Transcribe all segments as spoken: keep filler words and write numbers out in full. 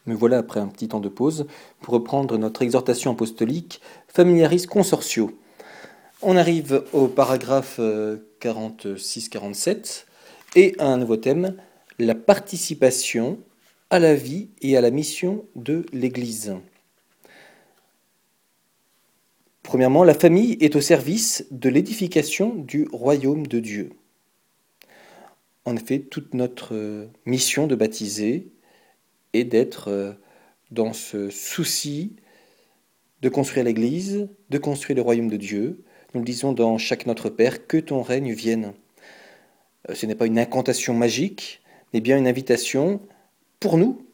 Me voilà après un petit temps de pause pour reprendre notre exhortation apostolique Familiaris Consortio. On arrive au paragraphe quarante-six quarante-sept et à un nouveau thème, la participation à la vie et à la mission de l'Église. Premièrement, la famille est au service de l'édification du royaume de Dieu. En effet, toute notre mission de baptiser est d'être dans ce souci de construire l'Église, de construire le royaume de Dieu. Nous le disons dans chaque Notre Père, que ton règne vienne. Ce n'est pas une incantation magique, mais bien une invitation pour nous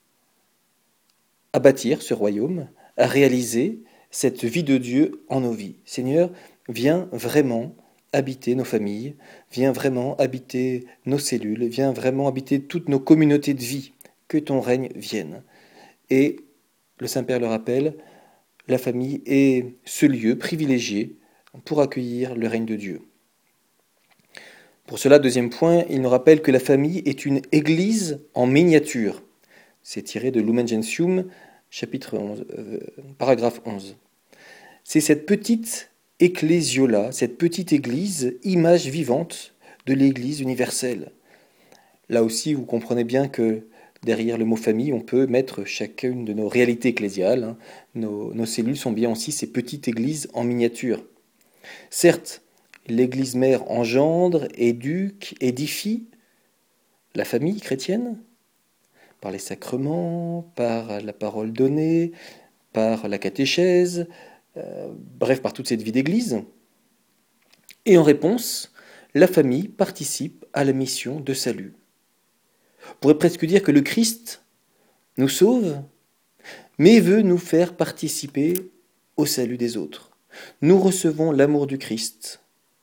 à bâtir ce royaume, à réaliser cette vie de Dieu en nos vies. Seigneur, viens vraiment habiter nos familles, viens vraiment habiter nos cellules, viens vraiment habiter toutes nos communautés de vie, que ton règne vienne. Et le Saint-Père le rappelle, la famille est ce lieu privilégié pour accueillir le règne de Dieu. Pour cela, deuxième point, il nous rappelle que la famille est une église en miniature. C'est tiré de Lumen Gentium, chapitre onze, euh, paragraphe onze. C'est cette petite ecclésiola, cette petite église, image vivante de l'église universelle. Là aussi, vous comprenez bien que derrière le mot famille, on peut mettre chacune de nos réalités ecclésiales. Hein. Nos, nos cellules sont bien aussi ces petites églises en miniature. Certes, l'église mère engendre, éduque, édifie la famille chrétienne, par les sacrements, par la parole donnée, par la catéchèse, euh, bref, par toute cette vie d'église. Et en réponse, la famille participe à la mission de salut. On pourrait presque dire que le Christ nous sauve, mais veut nous faire participer au salut des autres. Nous recevons l'amour du Christ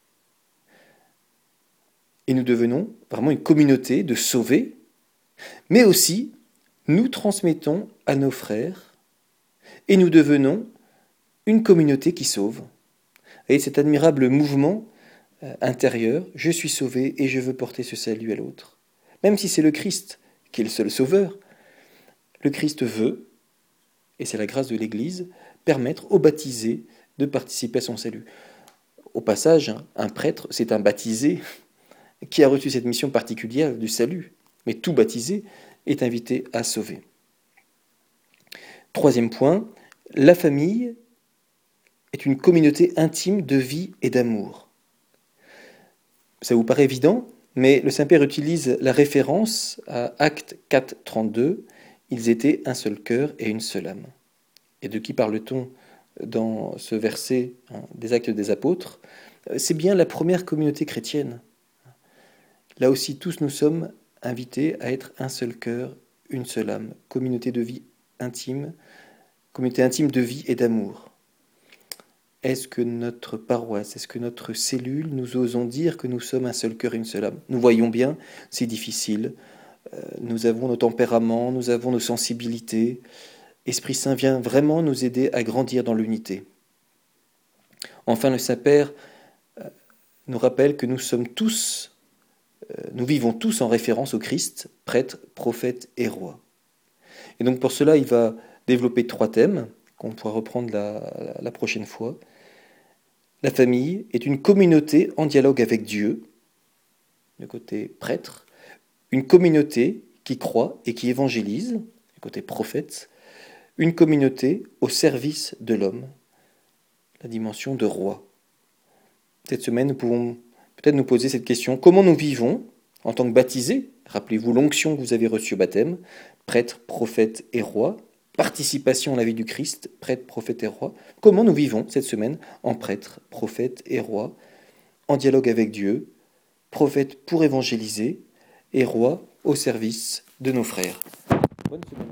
et nous devenons vraiment une communauté de sauvés, mais aussi nous transmettons à nos frères et nous devenons une communauté qui sauve. Et cet admirable mouvement intérieur, je suis sauvé et je veux porter ce salut à l'autre. Même si c'est le Christ qui est le seul sauveur, le Christ veut, et c'est la grâce de l'Église, permettre aux baptisés de participer à son salut. Au passage, un prêtre, c'est un baptisé qui a reçu cette mission particulière du salut. Mais tout baptisé est invité à sauver. Troisième point, la famille est une communauté intime de vie et d'amour. Ça vous paraît évident, mais le Saint-Père utilise la référence à Actes quatre, trente-deux. Ils étaient un seul cœur et une seule âme. Et de qui parle-t-on dans ce verset hein, des Actes des Apôtres? C'est bien la première communauté chrétienne. Là aussi, tous nous sommes invités à être un seul cœur, une seule âme, communauté de vie intime, communauté intime de vie et d'amour. Est-ce que notre paroisse, est-ce que notre cellule, nous osons dire que nous sommes un seul cœur et une seule âme? Nous voyons bien, c'est difficile. Euh, nous avons nos tempéraments, nous avons nos sensibilités. Esprit Saint vient vraiment nous aider à grandir dans l'unité. Enfin, le Saint-Père euh, nous rappelle que nous sommes tous, euh, nous vivons tous en référence au Christ, prêtre, prophète et roi. Et donc pour cela, il va développer trois thèmes qu'on pourra reprendre la, la, la prochaine fois. La famille est une communauté en dialogue avec Dieu, le côté prêtre, une communauté qui croit et qui évangélise, le côté prophète, une communauté au service de l'homme, la dimension de roi. Cette semaine, nous pouvons peut-être nous poser cette question. Comment nous vivons en tant que baptisés? Rappelez-vous l'onction que vous avez reçue au baptême, prêtre, prophète et roi, participation à la vie du Christ, prêtre, prophète et roi. Comment nous vivons cette semaine en prêtre, prophète et roi, en dialogue avec Dieu, prophète pour évangéliser et roi au service de nos frères. Bonne semaine.